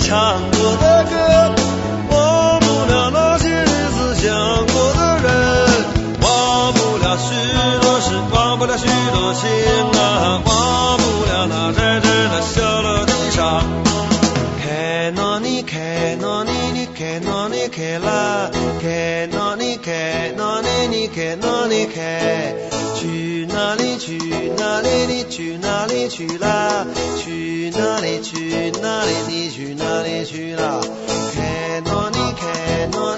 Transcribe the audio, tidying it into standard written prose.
唱过的歌，忘不了那些日子想过的人，忘不了许多事，忘不了许多情啊，忘不了那真正的笑了的场。开哪里开哪里你开哪里开啦，开哪里开哪里你开哪里开，去哪里去哪里你去哪里去啦，去哪里去哪里你去哪里去啦，开哪里开哪里